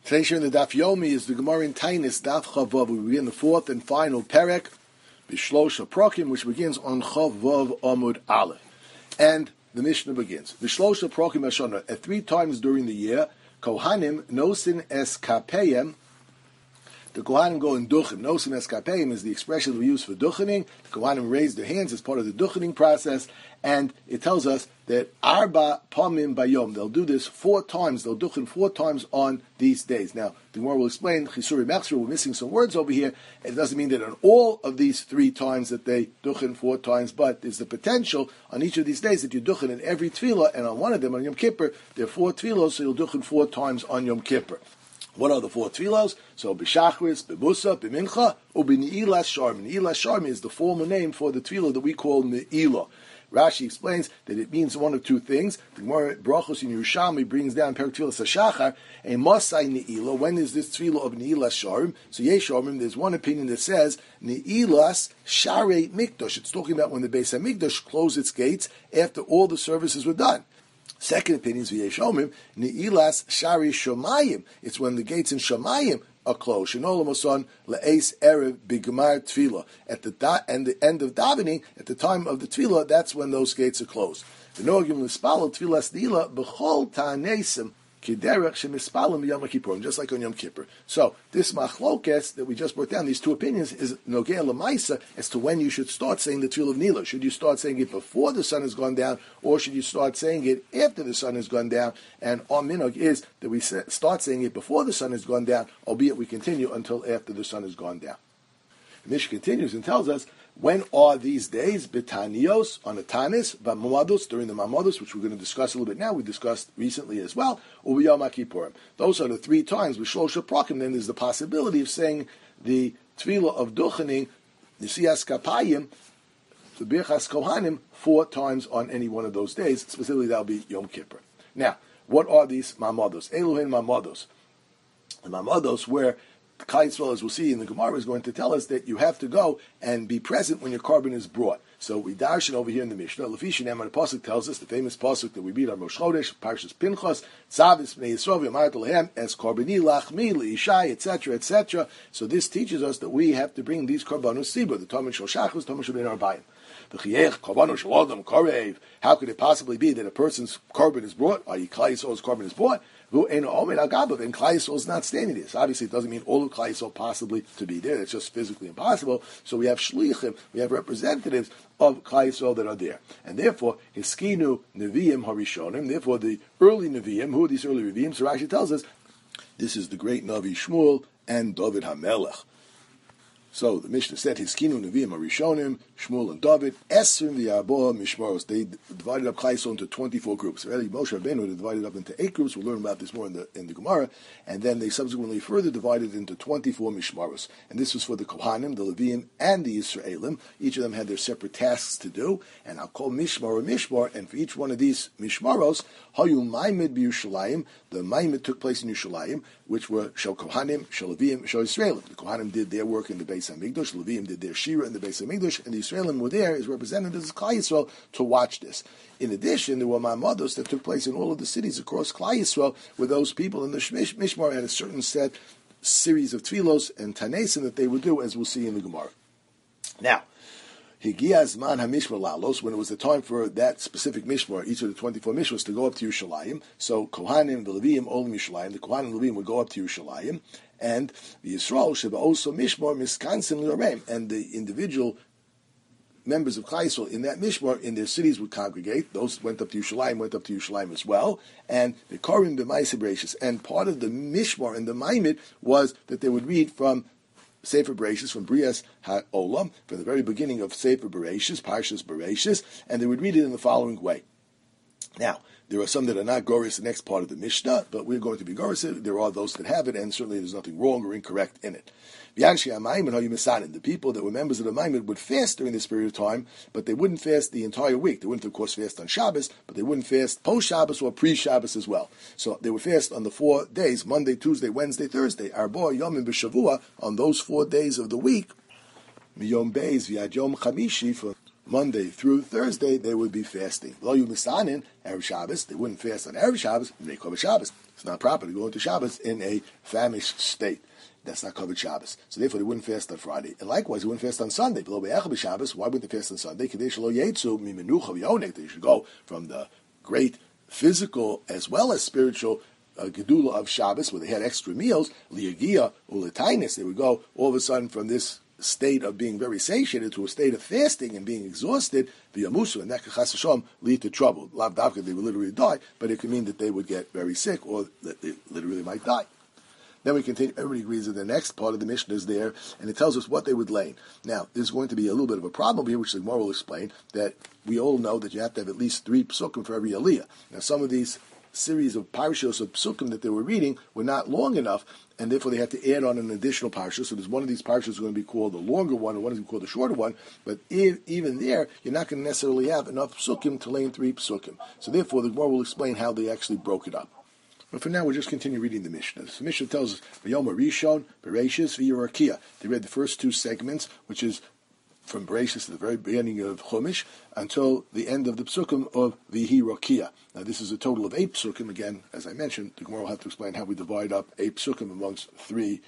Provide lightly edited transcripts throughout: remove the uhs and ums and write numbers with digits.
Today's share in the Daf Yomi is the Gemara in Tainis, Daf Chavav. We begin the fourth and final Perek, Bishlosha Prokim, which begins on Chavav Amud Aleph. And the Mishnah begins. Bishlosha Prokim Hashana, at 3 times during the year, Kohanim Nosin Es Kapeyem, the Kohanim go in Duchim. Nosin Es Kapeyem is the expression we use for Duchening. The Kohanim raise their hands as part of the Duchening process, and it tells us that Arba Pamim Bayom, they'll do this 4 times, they'll Duchen 4 times on these days. Now, the Gemara will explain, Chisuri Mechsur, we're missing some words over here. It doesn't mean that on all of these 3 times that they Duchen 4 times, but there's the potential on each of these days that you Duchen in every Tefillah, and on one of them, on Yom Kippur, there are 4 Tefillos, so you'll Duchen 4 times on Yom Kippur. What are the 4 tefillos? So b'shachris, b'musa, b'mincha, or b'ne'ilas sharmi. Ne'ilas sharmi is the formal name for the tefillah that we call ne'ilah. Rashi explains that it means one of 2 things. The Gemara Brachos in Yerushalmi brings down Perek Tefillas HaShachar, a masai ne'ilah. When is this tefillah of ne'ilas sharim? So yesh sharim, there's one opinion that says ne'ilas sharei mikdash. It's talking about when the Beis HaMikdash closed its gates after all the services were done. Second opinion is v'yeshomim ne'ilas shari shomayim. It's when the gates in Shomayim are closed. Shenolam oson le'es erev b'gemar tefillah. At the end of davening, at the time of the tefillah, that's when those gates are closed. V'noagim l'spalel tefillas ne'ilah b'chol ta'anesim kiderech shemispalim b'yom kippurim, just like on Yom Kippur. So this machlokes that we just brought down, these 2 opinions, is nogea l'maisa as to when you should start saying the tefillah of Nila. Should you start saying it before the sun has gone down, or should you start saying it after the sun has gone down? And our minog is that we start saying it before the sun has gone down, albeit we continue until after the sun has gone down. The Mishnah continues and tells us, when are these days? Betanios, on the Tanis, Bamados, during the Mamados, which we're going to discuss a little bit now, we discussed recently as well, or Yom Kippurim. Those are the 3 times with Shlosha Prakim. Then there's the possibility of saying the Tefillah of Duchening, Nesias Kapayim, the Birchas Kohanim, 4 times on any one of those days. Specifically, that'll be Yom Kippur. Now, what are these Mamados? Eluhin Mamados. The Mamados where Klal Yisrael, as we'll see in the Gemara, is going to tell us that you have to go and be present when your korban is brought. So we darshan over here in the Mishnah. Lefishin Emar, the pasuk tells us, the famous pasuk that we read on Rosh Chodesh, Parshas Pinchas, Tzavis Bnei Yisrael V'Amar Lehem Es Korbani Lachmi Leishai, etc., etc. So this teaches us that we have to bring these korbanos sibur, the Tamid Shel Shachos, Tamid Shel Ben Arbayim. How could it possibly be that a person's korban is brought, i.e. Klal Yisrael's korban is brought, and Klal Yisrael is not standing there? So obviously it doesn't mean all of Klal Yisrael possibly to be there. It's just physically impossible. So we have shlichim, we have representatives of Klal Yisrael that are there. And therefore, Hiskinu Nevi'im Harishonim, therefore the early Nevi'im, who are these early Nevi'im? So Rashi tells us, this is the great Navi Shmuel and David HaMelech. So the Mishnah said, Hiskinu Nevi'im Harishonim, Shmuel and David, Esrim v'Yarboa Mishmaros. They divided up Klal Yisrael into 24 groups. Really, Moshe Rabbeinu divided up into 8 groups. We'll learn about this more in the Gemara. And then they subsequently further divided into 24 Mishmaros. And this was for the Kohanim, the Leviim, and the Yisraelim. Each of them had their separate tasks to do. And I'll call Mishmar or Mishmar. And for each one of these Mishmaros, Hayu Maimid b'Yushalayim. The Maimid took place in Yushalayim, which were Shel Kohanim, Shel Leviim, Shel Yisraelim. The Kohanim did their work in the Beis HaMikdash. Leviim did their Shira in the Beis HaMikdash. And the Yisraelim were there as representatives of Klal Yisrael to watch this. In addition, there were Mamados that took place in all of the cities across Klal Yisrael, where those people in the Mishmar had a certain series of tefillos and tanesim that they would do, as we'll see in the Gemara. Now, Higiyaz man hamishmar lalos, when it was the time for that specific mishmar, each of the 24 mishmars, to go up to Yerushalayim. So Kohanim, the Leviim, all Yerushalayim. The Kohanim and the Leviim would go up to Yerushalayim, and the Yisrael should also mishmar miskansim l'Yareim, and the individual members of Klal Yisrael in that mishmar in their cities would congregate. Those went up to Yerushalayim as well, and the Korim b'Maaseh Bereishis. And part of the mishmar and the Maimid was that they would read from Sefer Bereishis, from Brias HaOlam, from the very beginning of Sefer Bereishis, Parshas Bereishis, and they would read it in the following way. Now, there are some that are not Goris, the next part of the Mishnah, but we're going to be Goris. There are those that have it, and certainly there's nothing wrong or incorrect in it. The people that were members of the Maimid would fast during this period of time, but they wouldn't fast the entire week. They wouldn't, of course, fast on Shabbos, but they wouldn't fast post-Shabbos or pre-Shabbos as well. So they would fast on the 4 days, Monday, Tuesday, Wednesday, Thursday, Arba Yomim B'Shavua, on those 4 days of the week, Miyom Beis V'Yad Yom Chamishi, for Monday through Thursday, they would be fasting. Lo Yu Misanin, Erev Shabbos, they wouldn't fast on Erev Shabbos, they call it Shabbos. It's not proper to go into Shabbos in a famished state. That's not covered Shabbos. So therefore, they wouldn't fast on Friday. And likewise, they wouldn't fast on Sunday. Below Be'echad Shabbos, why wouldn't they fast on Sunday? They should go from the great physical as well as spiritual gedula of Shabbos, where they had extra meals, liyagia uletainis. They would go all of a sudden from this state of being very satiated to a state of fasting and being exhausted, via musu, and that could chas v'shalom lead to trouble. Lav davka, they would literally die, but it could mean that they would get very sick or that they literally might die. Then we continue. Everybody agrees that the next part of the Mishnah is there, and it tells us what they would lay. Now, there's going to be a little bit of a problem here, which the Gemara will explain, that we all know that you have to have at least 3 psukim for every aliyah. Now, some of these series of parashos of psukim that they were reading were not long enough, and therefore they had to add on an additional parasha. So there's one of these parashas going to be called the longer one, and one is going to be called the shorter one. But even there, you're not going to necessarily have enough psukim to lay in 3 psukim. So therefore, the Gemara will explain how they actually broke it up. But for now, we'll just continue reading the Mishnah. The Mishnah tells us, V'yom Rishon, Bereshis, V'yirakia. They read the first 2 segments, which is from Bereshis to the very beginning of Chumash until the end of the psukim of V'yirakia. Now, this is a total of 8 psukim. Again, as I mentioned, the Gemara will have to explain how we divide up 8 psukim amongst 3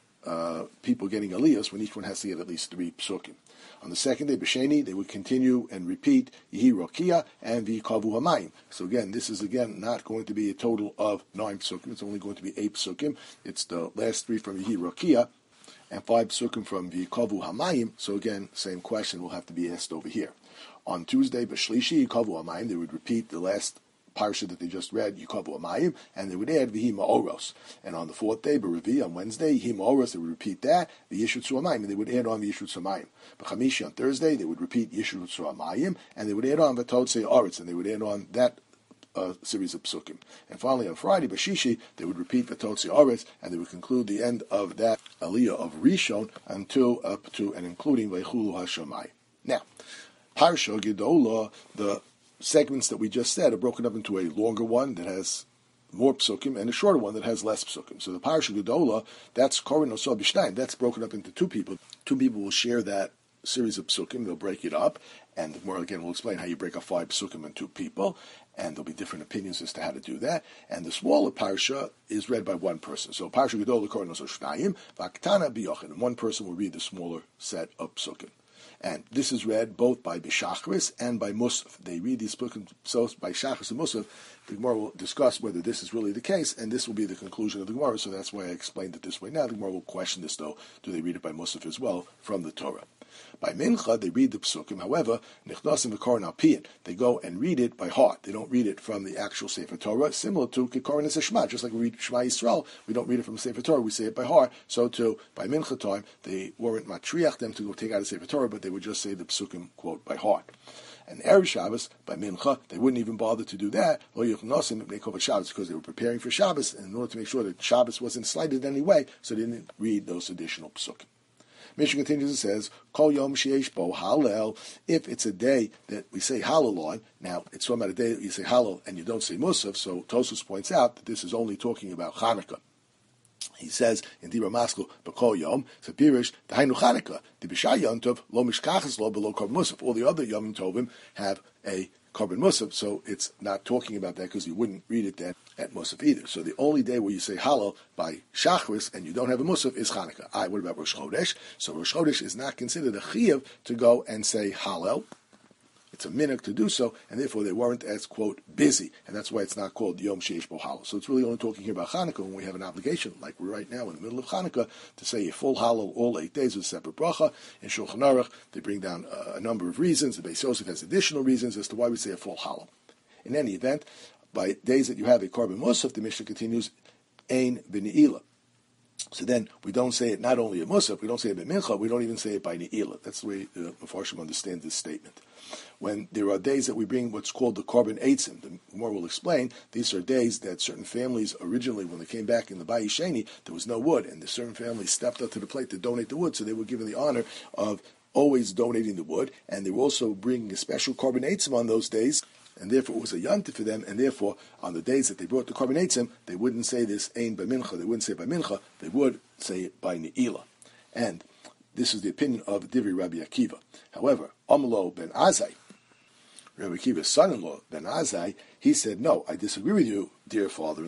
people getting aliyahs, when each one has to get at least 3 psukim. On the second day, B'Sheni, they would continue and repeat Yehi Rokia and V'Kavu Hamayim. So again, this is again not going to be a total of 9 psukim. It's only going to be 8 psukim. It's the last 3 from Yehi Rokia and 5 psukim from V'Kavu Hamayim. So again, same question will have to be asked over here. On Tuesday, B'Shlishi, Yikavu Hamayim, they would repeat the last parsha that they just read, Yikavu Hamayim, and they would add V'hi Ma'oros. And on the 4th day, B'Revi, on Wednesday, V'hi Ma'oros, they would repeat that, V'Yishutzu Hamayim, and they would add on V'Yishutzu Hamayim. B'Chamishi, on Thursday, they would repeat Yishutzu Hamayim, and they would add on V'Totzei Oretz, and they would add on that series of psukim. And finally, on Friday, B'Shishi, they would repeat V'Totzei Oretz, and they would conclude the end of that aliyah of Rishon until up to and including V'Chulu HaShamayim. Now, Parsha Gedolah, the segments that we just said are broken up into a longer one that has more psukim and a shorter one that has less psukim. So the Parsha Gedolah, that's Korin Osah B'Shnayim, that's broken up into 2 people. 2 people will share that series of psukim, they'll break it up, and the Gemara again will explain how you break up 5 psukim in 2 people, and there'll be different opinions as to how to do that. And the smaller Parsha is read by 1 person. So Parsha Gedolah Korin Osah Shnayim, V'Aktana B'Yochin, and 1 person will read the smaller set of psukim. And this is read both by B'Shachris and by Musaf. They read these books by Shachris and Musaf. The Gemara will discuss whether this is really the case, and this will be the conclusion of the Gemara, so that's why I explained it this way. Now the Gemara will question this, though. Do they read it by Musaf as well from the Torah? By Mincha, they read the Psukim. However, Nichnasim v'Korin Alpiyin, they go and read it by heart. They don't read it from the actual Sefer Torah, similar to Kikorin and Shema. Just like we read Shema Yisrael, we don't read it from Sefer Torah, we say it by heart. So too, by Mincha time, they weren't matriach them to go take out a Sefer Torah, but they would just say the Psukim, quote, by heart. And Erev Shabbos, by Mincha, they wouldn't even bother to do that, because they were preparing for Shabbos, and in order to make sure that Shabbos wasn't slighted in any way, so they didn't read those additional Psukim. Mishnah continues and says, Kol Yom Sheyesh Bo Halel, if it's a day that we say Halal on, now it's talking about a day that you say Halal and you don't say Musaf, so Tosfos points out that this is only talking about Chanukah. He says in Dibra Maskul, B'Kol Yom, Sapirish, Dahainu Chanukah, the B'Shai Yom Tov, Lo Mishkachas Lo Below Korban Musaf. All the other Yom Tovim have a Korban Musaf, so it's not talking about that because you wouldn't read it then at Musaf either. So the only day where you say Halal by Shachris and you don't have a Musaf is Chanukah. What about Rosh Chodesh? So Rosh Chodesh is not considered a Chiyuv to go and say Halal. It's a minhag to do so, and therefore they weren't as, quote, busy, and that's why it's not called Yom Sheish Bo Halal. So it's really only talking here about Chanukah when we have an obligation, like we're right now in the middle of Chanukah, to say a full Halal all 8 days with a separate bracha. In Shulchan Aruch, they bring down a number of reasons. The Beis Yosef has additional reasons as to why we say a full Halal. In any event, by days that you have a Korban Musaf, the Mishnah continues, Ein B'Ne'ilah. So then we don't say it not only at Musaf, we don't say it by Mincha, we don't even say it by Ne'ilah. That's the way the Mefarshim understand this statement. When there are days that we bring what's called the Korban Eitzim, the more will explain, these are days that certain families originally, when they came back in the Bayis Sheni, there was no wood, and the certain families stepped up to the plate to donate the wood, so they were given the honor of always donating the wood, and they were also bringing a special Korban Eitzim on those days, and therefore it was a yontif for them, and therefore on the days that they brought the Korban Eitzim, they wouldn't say this Ein by Mincha, they wouldn't say by Mincha, they would say it by Ne'ilah. And this is the opinion of Divri Rabbi Akiva. However, Amlo ben Azai, Rabbi Akiva's son-in-law, Ben Azai, he said, no, I disagree with you, dear father-in-law.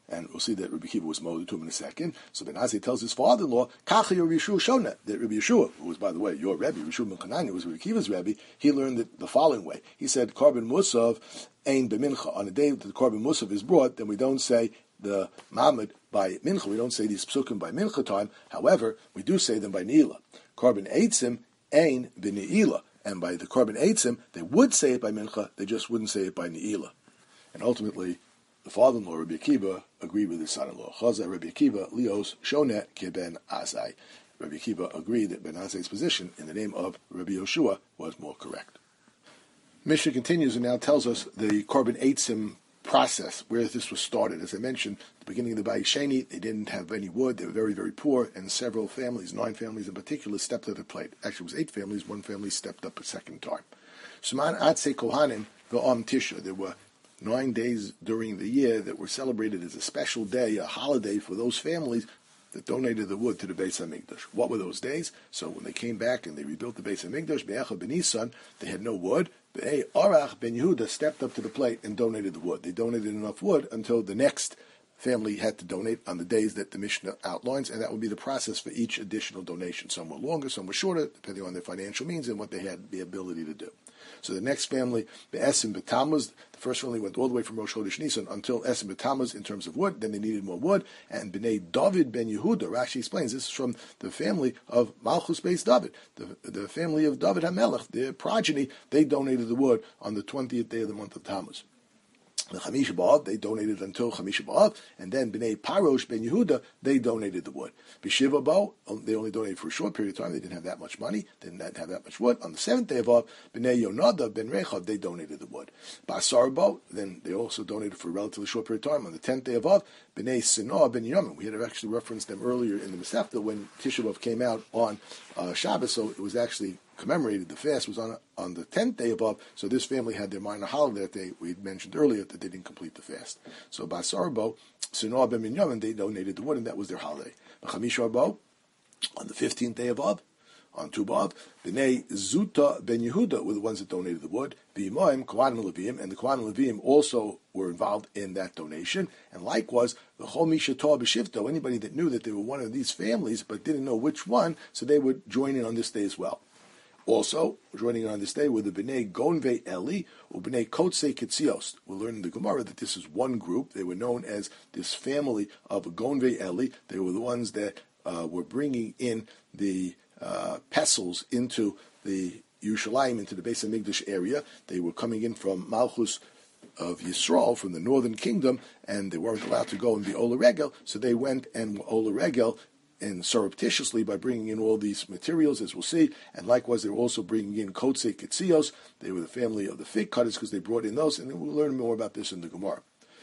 And we'll see that Rabbi Akiva was molded to him in a second. So Ben Azai tells his father-in-law, Kachi Rabbi Yeshua Shona, that Rabbi Yeshua, who was, by the way, your Rebbe, Yeshua ben Chananya, was Rabbi Akiva's Rebbe, he learned it the following way. He said, Korban Musav ein b'mincha. On the day that the Korban Musav is brought, then we don't say the Mamad by Mincha. We don't say these psukim by Mincha time. However, we do say them by Ne'ilah. Korban Eitzim ein b'Ne'ilah. And by the Korban Eitzim, they would say it by Mincha, they just wouldn't say it by Ne'ilah. And ultimately, the father-in-law, Rabbi Akiva, agreed with his son-in-law. Chazai Rabbi Akiva, Leos, Shonet, Ke Ben Azai. Rabbi Akiva agreed that Ben Azai's position in the name of Rabbi Yoshua was more correct. Mishnah continues and now tells us the Korban Eitzim process, where this was started. As I mentioned, at the beginning of the Bayis Sheni, they didn't have any wood. They were very, very poor, and several families, 9 families in particular, stepped up to the plate. Actually, it was 8 families. 1 family stepped up a second time. Suman Atse Kohanim V'Am Tisha. There were 9 days during the year that were celebrated as a special day, a holiday for those families that donated the wood to the Beis HaMikdash. What were those days? So when they came back and they rebuilt the Beis HaMikdash, Be'echa ben Nisan, they had no wood. Be'ei Arach ben Yehuda stepped up to the plate and donated the wood. They donated enough wood until the next family had to donate on the days that the Mishnah outlines, and that would be the process for each additional donation. Some were longer, some were shorter, depending on their financial means and what they had the ability to do. So the next family, Be'esim B'Tammuz, the first family went all the way from Rosh Chodesh Nisan until Esim B'Tammuz in terms of wood. Then they needed more wood. And B'nai David ben Yehuda, Rashi explains, this is from the family of Malchus Beis David, the family of David HaMelech, their progeny. They donated the wood on the 20th day of the month of Tammuz. The Chamisha B'Av, they donated until Chamisha B'Av, and then B'nai Parosh ben Yehuda, they donated the wood. B'Shiva Bo, they only donated for a short period of time. They didn't have that much money, didn't have that much wood. On the 7th day of Av, B'nai Yonada ben Rechav, they donated the wood. B'Asar Bo, then they also donated for a relatively short period of time. On the 10th day of Av, B'nai Sinah ben Yamin. We had actually referenced them earlier in the Masechta when Tisha B'Av came out on Shabbos, so it was actually commemorated. The fast was on the 10th day of Av, so this family had their minor holiday that day. We mentioned earlier that they didn't complete the fast. So Basar Bo, Sinah ben Minyamin, they donated the wood, and that was their holiday. Chamisha Bo, on the 15th day of Av, on Tu B'Av, B'nai Zuta ben Yehuda were the ones that donated the wood. V'imoim, Kohanim and Levim, and the Kohanim and Levim also were involved in that donation. And likewise, the Chol Misha Torah B'Shivto, anybody that knew that they were one of these families but didn't know which one, so they would join in on this day as well. Also, joining on this day were the B'nai Gonvei Eli or B'nai Kotzei Ketzios. We'll learn in the Gemara that this is one group. They were known as this family of Gonvei Eli. They were the ones that were bringing in the pestles into the Yerushalayim, into the Beis HaMikdash area. They were coming in from Malchus of Yisrael, from the northern kingdom, and they weren't allowed to go and be Ola Regel, so they went and Ola Regel and surreptitiously by bringing in all these materials, as we'll see, and likewise they were also bringing in Kotzei Ketzios. They were the family of the fig cutters because they brought in those, and we'll learn more about this in the Gemara.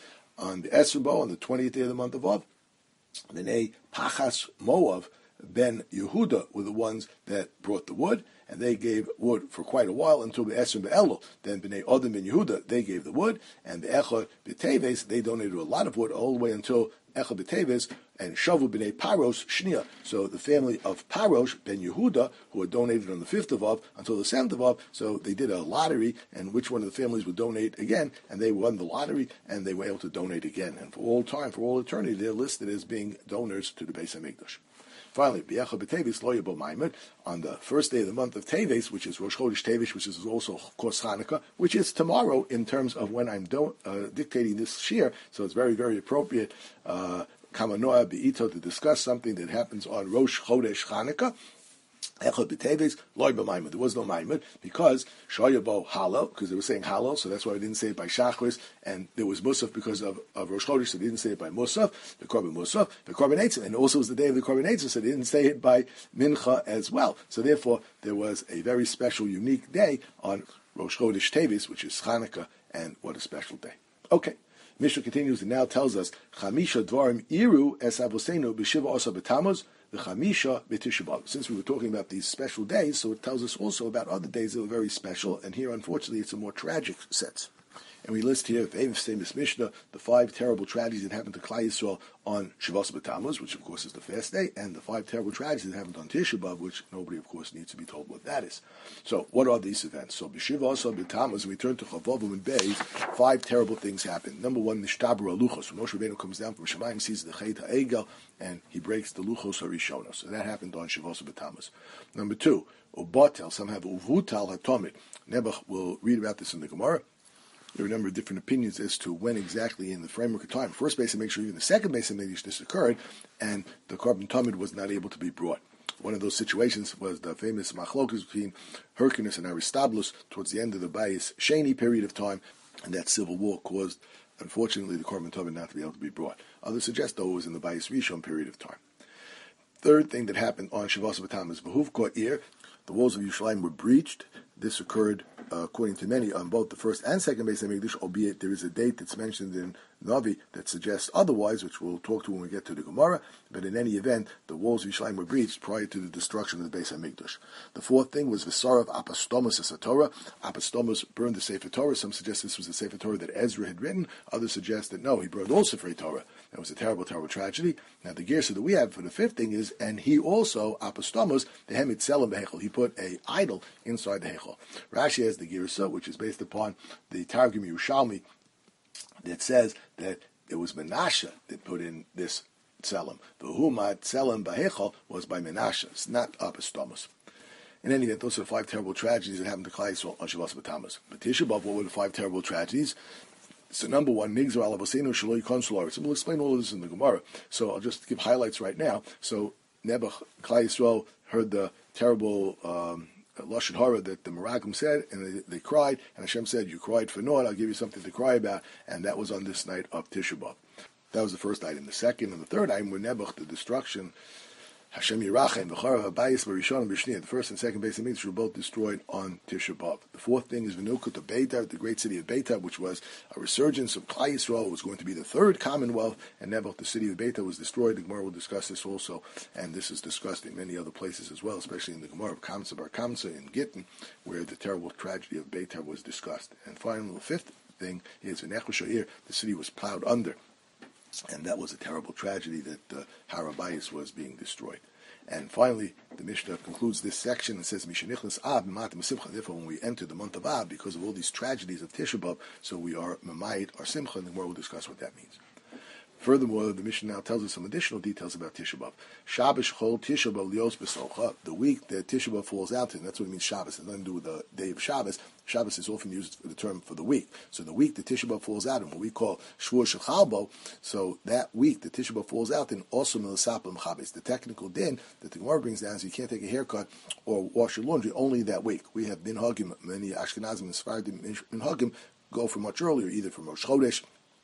On the Esrei Bo, on the 20th day of the month of Av, B'nai Pachas Moav ben Yehuda were the ones that brought the wood, and they gave wood for quite a while until Be'esrim Be'elul. Then B'nai Odin ben Yehuda, they gave the wood, and Be'echad B'Teves, they donated a lot of wood all the way until Echad B'Teves, and Shavu B'nai Parosh Shnia. So the family of Parosh ben Yehuda, who had donated on the 5th of Av until the 7th of Av, so they did a lottery, and which one of the families would donate again, and they won the lottery, and they were able to donate again. And for all time, for all eternity, they're listed as being donors to the Beis HaMikdash. Finally, B'Echad B'Teves Lo Yabo Maimon, on the first day of the month of Teves, which is Rosh Chodesh Teves, which is also of course Hanukkah, which is tomorrow in terms of when I'm dictating this shir, so it's very, very appropriate, Kamanoah Be'ito, to discuss something that happens on Rosh Chodesh Hanukkah. Echad B'Teves, Loi B'Maimon. There was no Maimon because Shoyabo Halo, because they were saying Halo, so that's why I didn't say it by Shachris, and there was Musaf because of Rosh Chodesh, so they didn't say it by Musaf, the Korban Musaf, the Korban Eitzim, and also it was the day of the Korban Eitzim, so they didn't say it by Mincha as well. So therefore, there was a very special, unique day on Rosh Chodesh Teves, which is Hanukkah, and what a special day. Okay. Mishnah continues and now tells us, Chamisha Dvarim Iru Es Avosenu B'Shiva Osa B'Tammuz, the Chamisha B'Tisha B'Av. Since we were talking about these special days, so it tells us also about other days that were very special, and here, unfortunately, it's a more tragic sense. And we list here, famous Mishnah, the 5 terrible tragedies that happened to Klal Yisrael on Shavuos B'Tammuz, which of course is the fast day, and the 5 terrible tragedies that happened on Tisha B'Av, which nobody of course needs to be told what that is. So what are these events? So B'Shiva B'Tammuz, we turn to Chavavim and Beis, 5 terrible things happen. Number 1, Nishtabra Luchos. When Moshe Rabbeinu comes down from Shemayim, sees the Chet HaEgel, and he breaks the Luchos HaRishonos. So that happened on Shavuos B'Tammuz. Number 2, Ubatel, some have Uvutal HaTomid. Nebuch will read about this in the Gemara. There are a number of different opinions as to when exactly in the framework of time. First Beis HaMikdash, even the second Beis HaMikdash, this occurred, and the Korban Tamid was not able to be brought. One of those situations was the famous machlokas between Hyrcanus and Aristobulus towards the end of the Bayis Sheni period of time, and that civil war caused, unfortunately, the Korban Tamid not to be able to be brought. Others suggest, though, it was in the Bayis Rishon period of time. Third thing that happened on Shavuos B'Tammuz, Behuv Ka'ir, the walls of Yerushalayim were breached. This occurred, according to many, on both the first and second Beis HaMikdash, albeit there is a date that's mentioned in Navi that suggests otherwise, which we'll talk to when we get to the Gemara. But in any event, the walls of Yerushalayim were breached prior to the destruction of the Beis HaMikdash. The fourth thing was V'sarav Apostomus as Torah. Apostomus burned the Sefer Torah. Some suggest this was the Sefer Torah that Ezra had written. Others suggest that no, he burned all Sefer Torah. That was a terrible, terrible tragedy. Now the Gersa that we have for the fifth thing is, and he also, Apostomus, the Hemit Selim Behechel, he put a idol inside the Hechel. Rashi has the Gersa, which is based upon the Targum Yerushalmi, that says that it was Menashe that put in this Tselem. The Humad Tselem Bahechel was by Menashe. It's not Apostomus. In any event, those are the 5 terrible tragedies that happened to Klal Yisrael on Shavuos B'Tammuz. But Tisha B'Av, what were the 5 terrible tragedies? So number 1, Nigzar Alavosenu Shaloi Konsular. So we'll explain all of this in the Gemara. So I'll just give highlights right now. So Nebuch, Klal Yisrael heard the terrible Lashon Hara that the Meraglim said, and they cried, and Hashem said, you cried for naught, I'll give you something to cry about, and that was on this night of Tisha B'Av. That was the first item. The second and the third item were Nebuch, the destruction, Hashem Yirachem, V'charav HaBayis B'Rishon and B'Shniya. The first and second Beis HaMikdash were both destroyed on Tisha B'Av. The fourth thing is V'nukut of Beitar, the great city of Beitar, which was a resurgence of Klal Yisrael. It was going to be the third Commonwealth, and Nebuch, the city of Beitar, was destroyed. The Gemara will discuss this also, and this is discussed in many other places as well, especially in the Gemara of Kamsa Bar Kamsa in Gittin, where the terrible tragedy of Beitar was discussed. And finally, the fifth thing is V'nechel Sha'ir, the city was plowed under, and that was a terrible tragedy that Har HaBayis was being destroyed. And finally, the Mishnah concludes this section and says, Mishanichnas Ab, Matam Simcha. Therefore, when we enter the month of Ab, because of all these tragedies of Tisha B'Av, so we are Mamayit, our Simcha, and the more we'll discuss what that means. Furthermore, the Mishnah now tells us some additional details about Tisha B'Av. Shabbos Chol Tisha B'Av Lios B'Socha, the week that Tisha B'Av falls out in, that's what it means Shabbos. It has nothing to do with the day of Shabbos. Shabbos is often used for the term for the week. So the week that Tisha B'Av falls out in, what we call Shvuah Shechalbo, so that week that Tisha B'Av falls out in, also Milasapim Chabes. The technical din that the Gemara brings down is you can't take a haircut or wash your laundry only that week. We have Minhagim, many Ashkenazim and Sephardim Minhagim go for much earlier, either from Rosh Chodesh,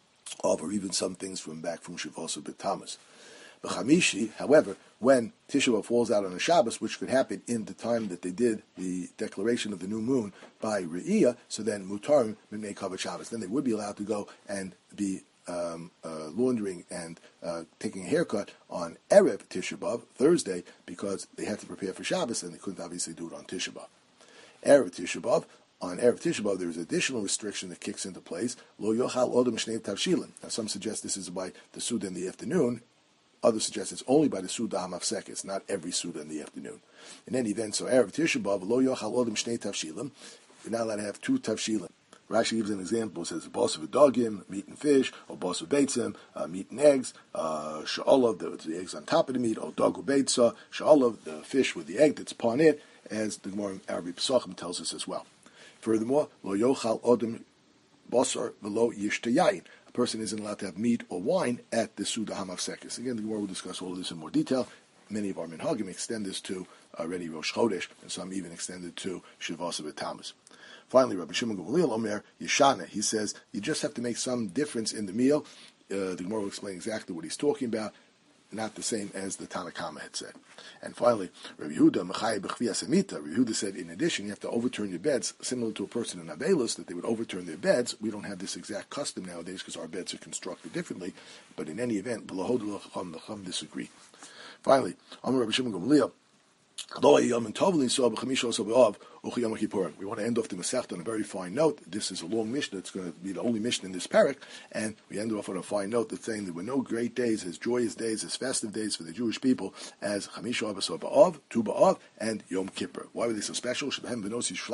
or even some things from back from Shavuos B'Tammuz. The Chamishi, however, when Tisha B'Av falls out on a Shabbos, which could happen in the time that they did the declaration of the new moon by Re'iyah, so then Mutarim Mimnei Kavod Shabbos. Then they would be allowed to go and be laundering and taking a haircut on Erev Tisha B'Av, Thursday, because they had to prepare for Shabbos, and they couldn't obviously do it on Tisha B'Av. Erev Tisha B'Av, on Erev Tisha B'Av, there is additional restriction that kicks into place. Lo yochal odom shnei tavshilin. Now, some suggest this is by the Suda in the afternoon. Others suggest it's only by the Suda HaMafsek. It's not every Suda in the afternoon. In any event, so Erev Tisha B'Av, lo yochal odom shnei tavshilin. You're not allowed to have 2 tavshilin. Rashi gives an example. It says boss of a dogim, meat and fish, or boss of beitzim, meat and eggs, sha'olav, the eggs on top of the meat, or dog or beitza, sha'olav, the fish with the egg that's upon it, as the Gemara in Arabic Pesachim tells us as well. Furthermore, lo yochal odom basar v'lo yishtayayin. A person isn't allowed to have meat or wine at the Suda HaMafsekes. Again, the Gemara will discuss all of this in more detail. Many of our minhagim extend this to already Rosh Chodesh, and some even extended to Shavuos B'Tammuz. Finally, Rabbi Shimon Gamliel Omer Yeshana, he says you just have to make some difference in the meal. The Gemara will explain exactly what he's talking about. Not the same as the Tanna Kama had said. And finally, Rabbi Yehuda Mechai B'Chviyas Amita. Rabbi Yehuda said, in addition, you have to overturn your beds, similar to a person in Avelus, that they would overturn their beds. We don't have this exact custom nowadays because our beds are constructed differently. But in any event, the Chacham disagree. Finally, Amar Rabbi Shimon Gamliel, We want to end off the Masechta on a very fine note. This is a long Mishnah. It's going to be the only Mishnah in this parak, and we end off on a fine note that's saying there were no great days, as joyous days, as festive days for the Jewish people as Chamisha B'Av, Tu B'Av, and Yom Kippur. Why were they so special? All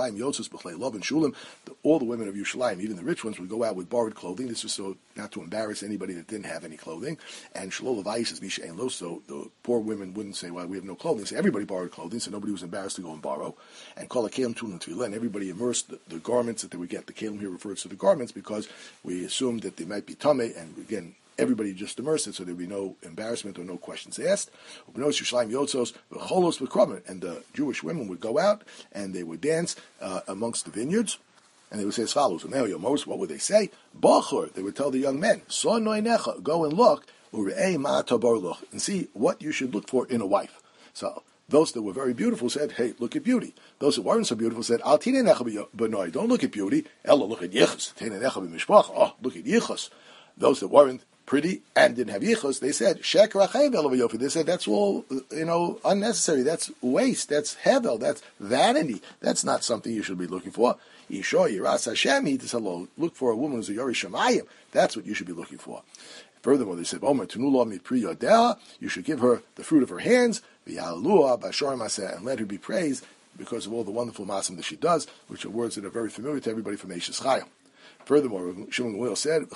the women of Yerushalayim, even the rich ones, would go out with borrowed clothing. This was so not to embarrass anybody that didn't have any clothing. And Shalol Avayis is Misha Ein Lo, so the poor women wouldn't say, well, we have no clothing. So everybody borrowed clothing, so nobody was embarrassed to go and borrow. And Kol HaKelim Tulim Tefillah, and everybody immersed the garments that they would get. The Kelim here refers to the garments because we assumed that they might be Tameh, and again, everybody just immersed it, so there'd be no embarrassment or no questions asked. And the Jewish women would go out and they would dance amongst the vineyards, and they would say as follows: what would they say? Bachor, they would tell the young men, go and look, and see what you should look for in a wife. So those that were very beautiful said, hey, look at beauty. Those that weren't so beautiful said, don't look at beauty, look at yichus. Oh, look at yichus. Those that weren't pretty and didn't have yichus, they said, they said, that's all, unnecessary. That's waste. That's hevel. That's vanity. That's not something you should be looking for. Look for a woman who's a Yori Shemayim. That's what you should be looking for. Furthermore, they said, you should give her the fruit of her hands, and let her be praised because of all the wonderful masim that she does, which are words that are very familiar to everybody from Eishes Chayil. Furthermore, Shimon Gamliel said,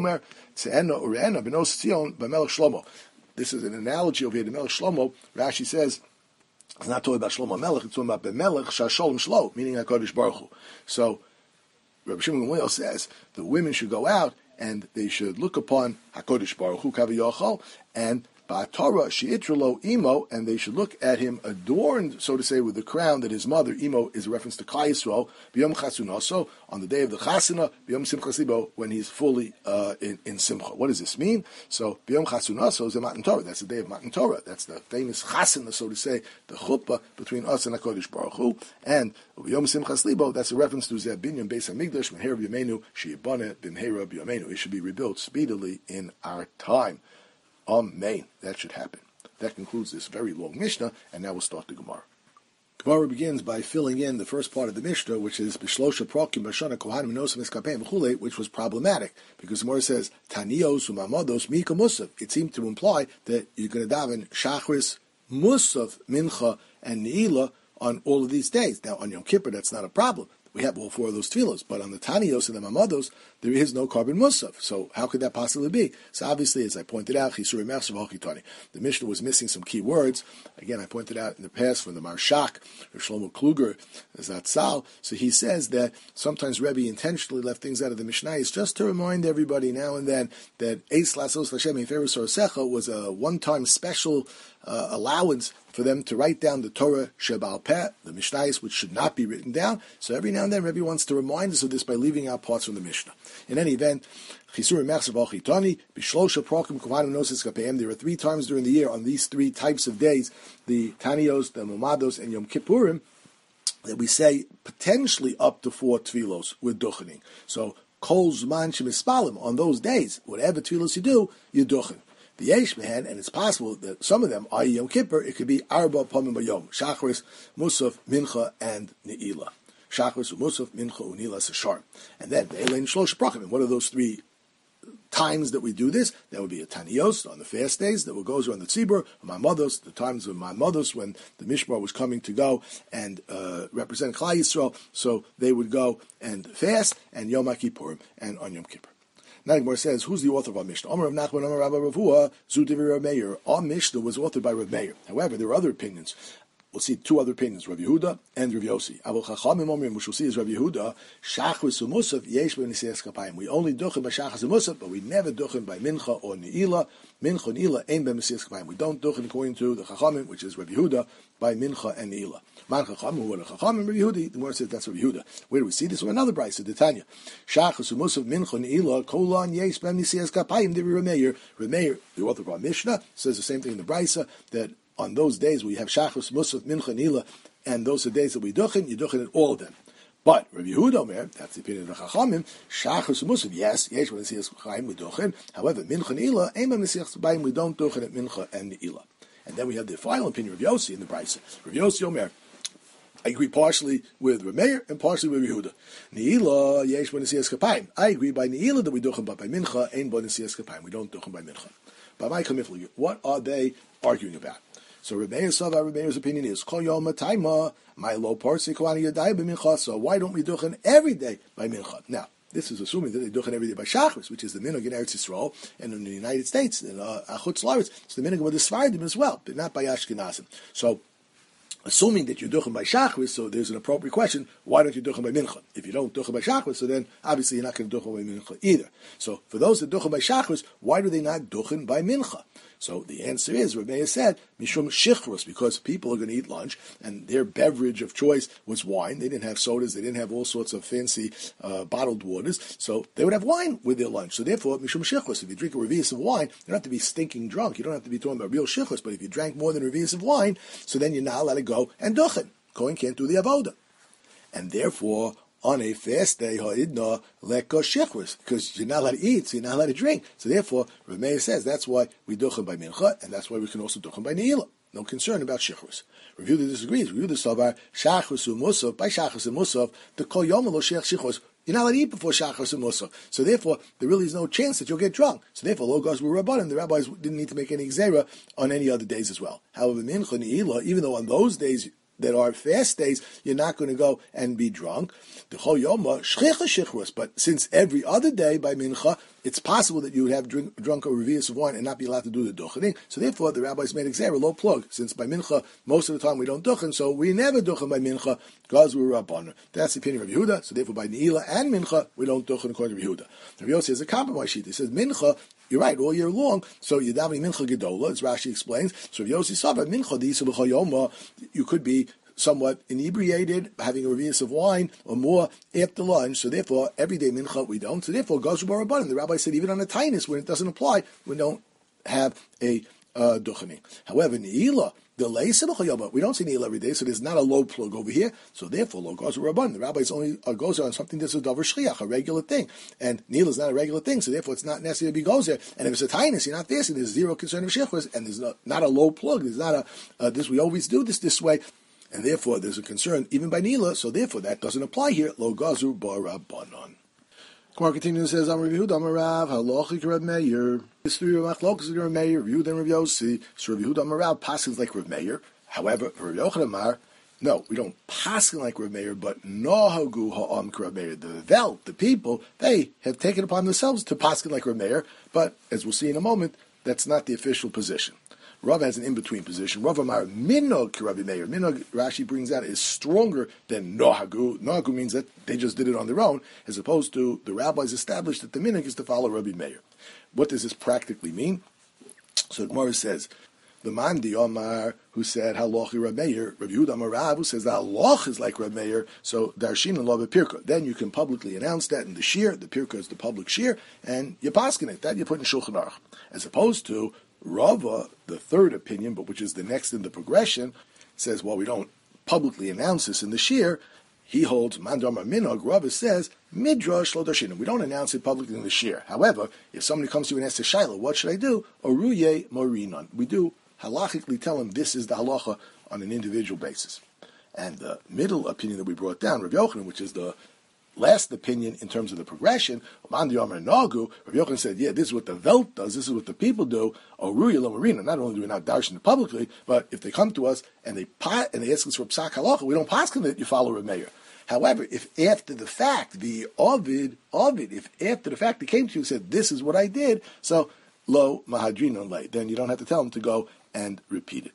this is an analogy over here to Melech Shlomo. Rashi says, it's not talking about Shlomo Melech, it's talking about Bemelech Shasholem Shlo, meaning HaKadosh Baruch Hu. So, Rabbi Shimon Gamliel says, the women should go out and they should look upon HaKadosh Baruch Hu Kaviyachol, and Ba'atorah She'itralo Imo, and they should look at him adorned, so to say, with the crown that his mother, Imo, is a reference to Klal Yisrael, B'yom Chasunaso, on the day of the Chasana, B'yom Simchas Libo, when he's fully in Simcha. What does this mean? So, B'yom Chasunaso is a Matan Torah. That's the day of Matan Torah. That's the famous Chasana, so to say, the chuppah between us and HaKadosh Baruch Hu. And B'yom Simchas Libo, that's a reference to Zeh Binyan Beis HaMikdash, Menhera B'yameinu, She'ibane B'mhera B'yameinu. It should be rebuilt speedily in our time. Amen. That should happen. That concludes this very long Mishnah, and now we'll start the Gemara. Gemara begins by filling in the first part of the Mishnah, which is Bishlosha Prokim Bashana Kohanim Nosim Eskapeim V'chulei, which was problematic because the Gemara says Tanios Umamados Mika Musaf. It seemed to imply that you're going to daven Shachris, Musaf, Mincha, and Ne'ilah on all of these days. Now on Yom Kippur, that's not a problem. We have all four of those tefillos, but on the Tanios and the Mamados, there is no carbon musaf. So how could that possibly be? So obviously, as I pointed out, the Mishnah was missing some key words. Again, I pointed out in the past from the Marshak, or Shlomo Kluger, Zatzal. So he says that sometimes Rebbe intentionally left things out of the Mishnayos just to remind everybody now and then that Eis Lasos Lashem Eferus Orasecha was a one-time special allowance for them to write down the Torah Shebal Peh, the Mishnayos, which should not be written down. So every now and then, Rebbe wants to remind us of this by leaving out parts from the Mishnah. In any event, there are 3 times during the year on these 3 types of days, the Tanios, the Mamados, and Yom Kippurim, that we say potentially up to 4 tefillos with duchening. So, Kol Zman Shemispalim, on those days, whatever tefillos you do, you duchen. The Yesh Mehen, and it's possible that some of them are Yom Kippur, it could be Arba Pamim Bayom, Shachris, Musaf, Mincha, and Ne'ilah. Shachris, Musaf, Mincha, Unila, Sashar. And then, Ve'elein Shlosh Prakim. And what are those 3 times that we do this? That would be a Tanios, on the fast days, that would go around the Tzibur, Mamados, the times of Mamados, when the Mishmar was coming to go and represent Klal Yisrael, so they would go and fast, and Yom Kippurim, and on Yom Kippur. Now the Gemara says, who's the author of our Mishnah? Omer of Nachman, Omer Rabba Rav Hua, Zudivi Rav Meir. Our Mishnah was authored by Rav Meir. However, there are other opinions. We'll see 2 other opinions, Rav Yehuda and Rav Yossi. Avol Chachamim Omrim, which we'll see is Rav Yehuda, Shachris u'Musaf, Yesh b'Nisias Kapayim. We only duchen by Shachris u'Musaf, but we never duchen by Mincha or Ne'ilah. Mincha and Ne'ilah ain't b'Nisias Kapayim. We don't duchen according to the Chachamim, which is Rav Yehuda, by Mincha and Ne'ilah. Man Chachamim, who are the Chachamim, Rav Yehudi, the word says that's Rav Yehuda. Where do we see this? From another brayso, the Tanya. Shachris u'Musaf, Mincha, Ne'ilah, Kolon, Yesh b'Nisias Kapayim, the Rav Meir. Rav Meir, the author of our Mishnah, says the same thing in the brayso, that on those days we have Shachris, Musaf, Mincha, Ne'ilah, and those are days that we duchen, you duchen at all of them. But Rabbi Yehuda Omer, that's the opinion of the Chachamim, Shachris u'Musaf, yes, Yesh b'Nisias Kapayim, we duchen. However, Mincha and Ne'ilah, Ein b'Nisias Kapayim, we don't duchen at Mincha and Ne'ilah. And then we have the final opinion of Yossi in the Brisa. Rabbi Yossi Omer, I agree partially with Rameir and partially with Yehuda. Ne'ilah, yesh bo nesiyas kapayim. I agree by Ne'ilah that we duchen, but by Mincha, ein bo nesiyas kapayim. We don't duchen by Mincha. By my kamifli, what are they arguing about? So Rameir's opinion is, Kol yom taima, my low parts, Koani Yadai b'Mincha, so why don't we duchen every day by Mincha? Now, this is assuming that they duchen every day by Shachris, which is the minhag in Eretz Yisrael, and in the United States, in Chutz La'aretz, it's the minhag of the Sfardim as well, but not by Ashkenazim. So, assuming that you're duchen by Shachris, so there's an appropriate question, why don't you duchen by Mincha? If you don't duchen by Shachris, so then obviously you're not going to duchen by Mincha either. So for those that duchen by Shachris, why do they not duchen by Mincha? So the answer is, Rebbe said, Mishum Shichrus, because people are going to eat lunch, and their beverage of choice was wine. They didn't have sodas, they didn't have all sorts of fancy bottled waters, so they would have wine with their lunch. So therefore, Mishum Shichrus, if you drink a revius of wine, you don't have to be stinking drunk. You don't have to be talking about real Shichrus, but if you drank more than a revius of wine, so then you're not allowed to go and duchen. Kohen can't do the avoda. And therefore, on a fast day, ha'idna leko shichrus, because you're not allowed to eat, so you're not allowed to drink. So therefore, Rameir says that's why we duchen by mincha, and that's why we can also duchen by ne'ilah. No concern about shichrus. Rav Yehuda disagrees. Rav Yehuda savar shachrus u'musaf, by shachrus and musaf, the kol yom lo shech shichrus. You're not allowed to eat before shachris and musaf. So therefore, there really is no chance that you'll get drunk. So therefore, lo goes with rabbanim. The rabbis didn't need to make any gzera on any other days as well. However, mincha ne'ilah, even though on those days that are fast days, you're not going to go and be drunk. The chol yoma shchicha shichrus. But since every other day by mincha, it's possible that you would have drunk a revius of wine and not be allowed to do the duchening. So therefore, the rabbis made a low plug. Since by mincha, most of the time we don't duchen, so we never duchen by mincha, because we're rabbanon. That's the opinion of Yehuda. So therefore, by ne'ilah and mincha, we don't duchen according to Yehuda. Rav Yossi has a compromise sheet. He says mincha, you're right, all year long. So you're davening mincha gedola, as Rashi explains. So if Yossi saw that mincha the b'chol yoma, you could be somewhat inebriated, having a revius of wine or more after lunch. So therefore, every day mincha we don't. So therefore, goes to Barabanan. The rabbi said even on a tinus, when it doesn't apply, we don't have a duchening. However, ne'ilah, the leisa, we don't see ne'ilah every day, so there's not a low plug over here. So therefore, lo goes to Rabbanan. The rabbis only goes on something that's a davar shliach, a regular thing, and ne'ilah is not a regular thing. So therefore, it's not necessary to be goes there. And if it's a tinus, you're not fasting. There's zero concern of shechus, and there's not a low plug. There's not a this. We always do this way. And therefore, there's a concern even by Nila, so therefore that doesn't apply here. Lo gazu barabanan. Gemara continues and says, Amar Yehuda, Amar Rav, halachic Rav Meir. This three Rav Machlokas Rav Meir, Rav Yehuda and Rav Yossi. So Rav Yehuda, Amar Rav passes like Rav Meir. However, Rav Yochanan Amar, no, we don't paskin like Rav Meir, but nohagu ha'am Rav Meir. The people, they have taken upon themselves to paskin like Rav Meir, but as we'll see in a moment, that's not the official position. Rav has an in-between position. Rav Amar minog k'Rabi Meir. Minog, Rashi brings out, is stronger than nohagu. Nohagu means that they just did it on their own, as opposed to the rabbis established that the minog is to follow Rabbi Meir. What does this practically mean? So the Gemara says, the Mandi Omar, who said halachi Rabbi Meir, Rabbi Yehuda Amar Rav, who says the halach is like Rabbi Meir, so darshin and lo b'pirka. Then you can publicly announce that in the shir. The pirka is the public shir, and you paskin it. That you put in Shulchan Aruch. As opposed to Rava, the third opinion, but which is the next in the progression, says, well, we don't publicly announce this in the shir. He holds, Mandamar Minog, Rava says, Midrash lo darshin. We don't announce it publicly in the shir. However, if somebody comes to you and asks a Shiloh, what should I do? Oruye morinon. We do halachically tell him this is the halacha on an individual basis. And the middle opinion that we brought down, Rav Yochanan, which is the last opinion in terms of the progression, Mandi Amar Nagu, Rav Yochanan said, yeah, this is what the Velt does, this is what the people do, Oruya lo marina. Not only do we not darshan it publicly, but if they come to us and they ask us for psak halacha, we don't paskin that you follow Rav Meir. However, if after the fact, the Ovid, if after the fact they came to you and said, this is what I did, so lo mahadrinon lay, then you don't have to tell them to go and repeat it.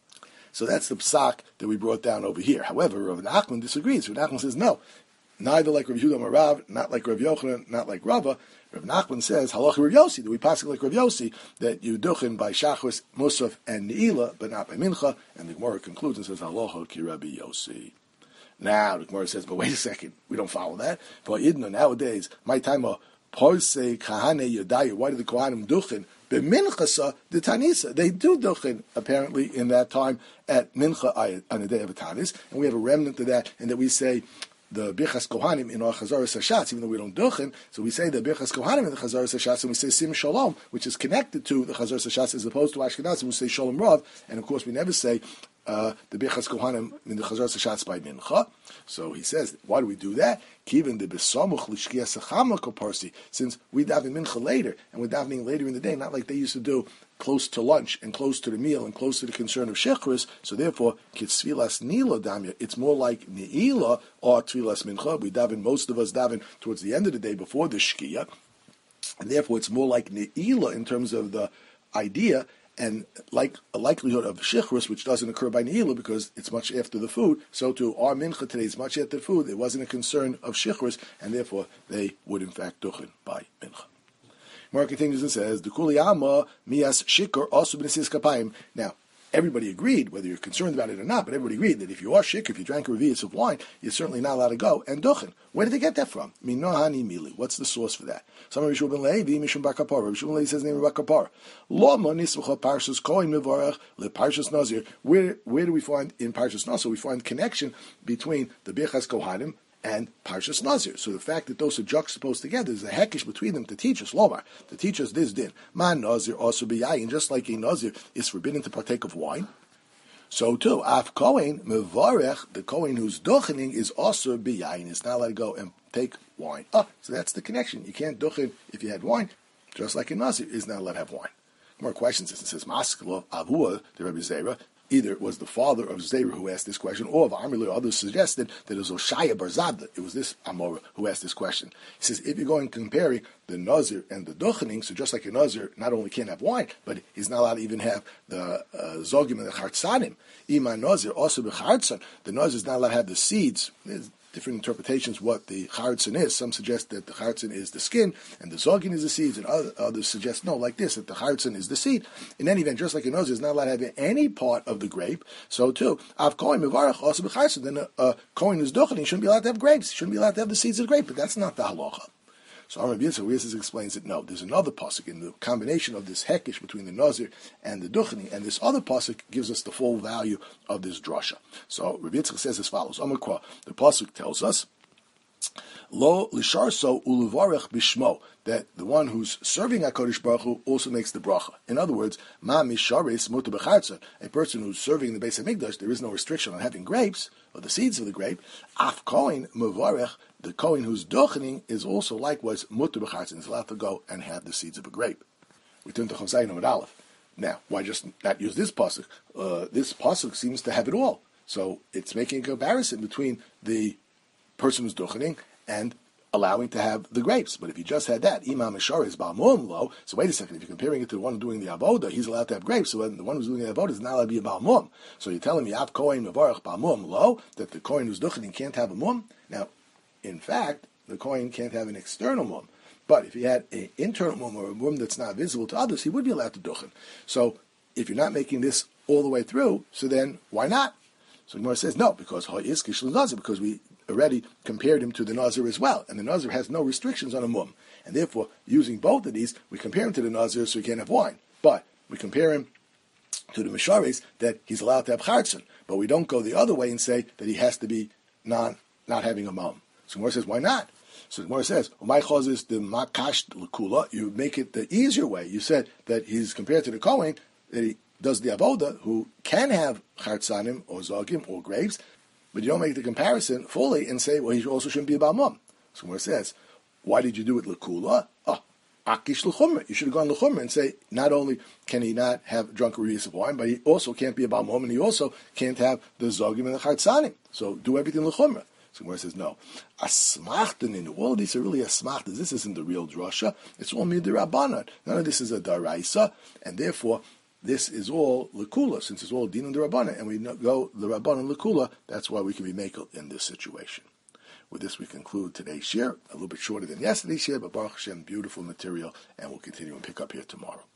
So that's the psak that we brought down over here. However, Rav Nachman disagrees. Rav Nachman says, no, neither like Rav Yehuda Rav, not like Rav Yochanan, not like Rava. Rav Nachman says, halacha Rav Yossi, that we pass like Rav Yossi, that you duchen by Shachris, Musaf, and Ne'ilah, but not by Mincha. And the Gemara concludes and says, halacha ki Rabbi Yossi. Now, the Gemara says, but wait a second, we don't follow that. But Idna, nowadays, my time of Porsei Kahane Yodaya, why do the Kohanim duchen? B'minchasa, the Tanisa. They do duchen, apparently, in that time, at Mincha on the day of a Tanis. And we have a remnant of that, and that we say, the Birchas Kohanim in our Chazaras Hashatz, even though we don't duchen, so we say the Birchas Kohanim in the Chazaras Hashatz, and we say Sim Shalom, which is connected to the Chazaras Hashatz, as opposed to Ashkenaz, and we say Shalom Rav, and of course we never say the Birchas Kohanim in the Chazar Sashatz by Mincha. So he says, why do we do that? Kiven the besamuch l'shkias hachama koparsi. Since we daven Mincha later, and we're davening later in the day, not like they used to do close to lunch and close to the meal and close to the concern of shechris. So therefore, kitzvilas nila damya. It's more like neila or tvilas mincha. We daven, most of us daven towards the end of the day before the shkia, and therefore it's more like neila in terms of the idea, and like a likelihood of shichrus, which doesn't occur by neila because it's much after the food. So to our mincha today is much after the food. There wasn't a concern of shichrus, and therefore they would in fact duchen by mincha. Gemara continues and says, "Dekuli ama mias shikor also b'nesis kapayim." Now, everybody agreed, whether you're concerned about it or not, but everybody agreed that if you are shikor, if you drank a revius of wine, you're certainly not allowed to go and duchen. Where did they get that from? Minohani mili. What's the source for that? Some of Rishon ben Levi, Mishum bar Kapara. Rishon ben Levi says the name of bar Kapara. Lo monis v'chol parshas kohen mevarach le parshas nazir. Where do we find in parshas nazir? We find connection between the Birchas Kohanim and Parshas Nazir. So the fact that those are juxtaposed together is a hekish between them to teach us Lomar, to teach us this din. Man Nazir also be yayin, just like a Nazir is forbidden to partake of wine. So too, Af Kohen Mevarech, the Kohen who's duchening is also be yayin. It's not allowed to go and take wine. So that's the connection. You can't duchen if you had wine, just like a Nazir is not allowed to have wine. More questions. It says Maskelo Avua, the Rebbe Zera. Either it was the father of Zera who asked this question, or of Amrila, others suggested that it was Oshaya Barzadda. It was this Amora who asked this question. He says, if you're going comparing the Nazir and the Duchening, so just like a Nazir not only can't have wine, but he's not allowed to even have the Zogim and the Chartzanim. Ima Nazir, also the Chartzan, the Nazir is not allowed to have the seeds. There's different interpretations what the Chartzan is. Some suggest that the Chartzan is the skin, and the Zogin is the seeds, and others suggest, no, like this, that the Chartzan is the seed. In any event, just like a Nazir is not allowed to have any part of the grape, so too, Av Kohen Mevarach also b'Chartzan, then a Kohen who's Duchening, he shouldn't be allowed to have grapes, he shouldn't be allowed to have the seeds of the grape, but that's not the halacha. So Amar Yitzchak explains that no, there's another pasuk in the combination of this hekish between the Nazir and the Duchening, and this other pasuk gives us the full value of this drasha. So Rabbi Yitzchak says as follows: Amar Kwa, the pasuk tells us, Lo lisharso uluvarech bishmo, that the one who's serving HaKadosh Baruch Hu also makes the bracha. In other words, ma misharis muta b'chartzon, a person who's serving in the Beis HaMikdash, there is no restriction on having grapes or the seeds of the grape. Af kohen mevarech, the kohen who's duchening is also likewise muta b'chartzon, is allowed to go and have the seeds of a grape. We turn to Chosayin Amud Aleph. Now, why just not use this pasuk? This pasuk seems to have it all. So it's making a comparison between the person who's duchening and allowing to have the grapes. But if you just had that, Imam Mishar is Ba'amum lo, so wait a second, if you're comparing it to the one doing the Avoda, he's allowed to have grapes, so the one who's doing the Avoda is not allowed to be a Ba'amum. So you're telling me, Av Kohen Mevarach Ba'amum lo, that the Kohen who's duchening can't have a mum? Now, in fact, the Kohen can't have an external mum. But if he had an internal mum or a mum that's not visible to others, he would be allowed to duchen. So if you're not making this all the way through, so then why not? So Gemara says, no, because because we already compared him to the Nazir as well, and the Nazir has no restrictions on a mum, and therefore, using both of these, we compare him to the Nazir so he can't have wine, but we compare him to the Misharis that he's allowed to have Chartzon, but we don't go the other way and say that he has to be not having a mum. So Gemara says, why not? So the Gemara says, "My chaz is the makash lekula." You make it the easier way. You said that he's compared to the Kohen that he does the avoda, who can have chartzanim or zogim or grapes, but you don't make the comparison fully and say, well, he also shouldn't be a balmum. So Gemara says, why did you do it lekula? Akish l'chumra. You should have gone l'chumra and say, not only can he not have drunk revius of wine, but he also can't be a balmum, and he also can't have the zogim and the chartzanim. So do everything l'chumra. So Gemara says, no. Asmachtanin, all of these are really asmachtas. This isn't the real drasha. It's all midrabanan. None of this is a daraisa, and therefore, this is all lekula, since it's all din and derabbanan, and we go the rabbanan lekula. That's why we can be makel in this situation. With this, we conclude today's shir, a little bit shorter than yesterday's shir, but Baruch Hashem, beautiful material, and we'll continue and pick up here tomorrow.